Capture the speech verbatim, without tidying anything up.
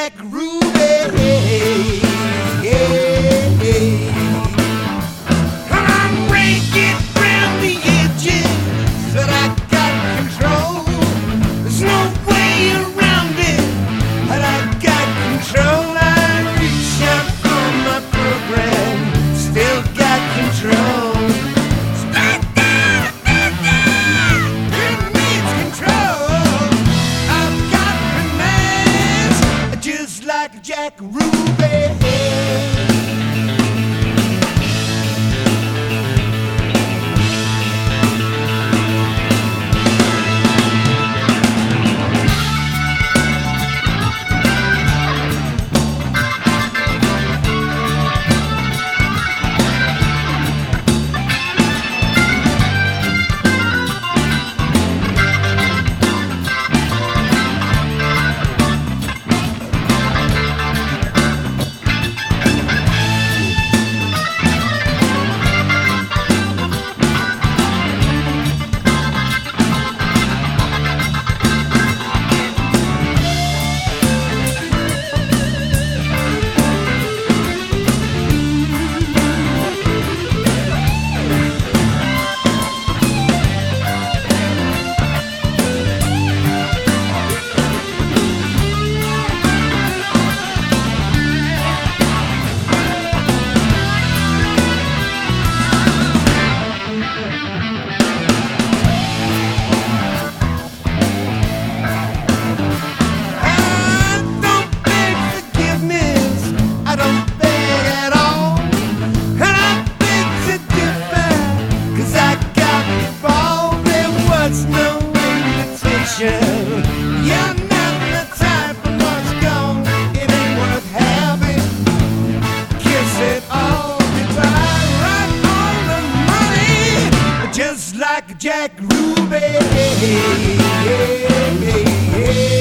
Jack Ruby. Come on, break it round the edges, but I got control. There's no way around it, but I got control. I reach out for my program, still got control. It needs control. I've got finesse, just like Jack Ruby. You're not the type of what's gone, it ain't worth having. Kiss it all goodbye, right on the money, just like Jack Ruby. Yeah, yeah, yeah.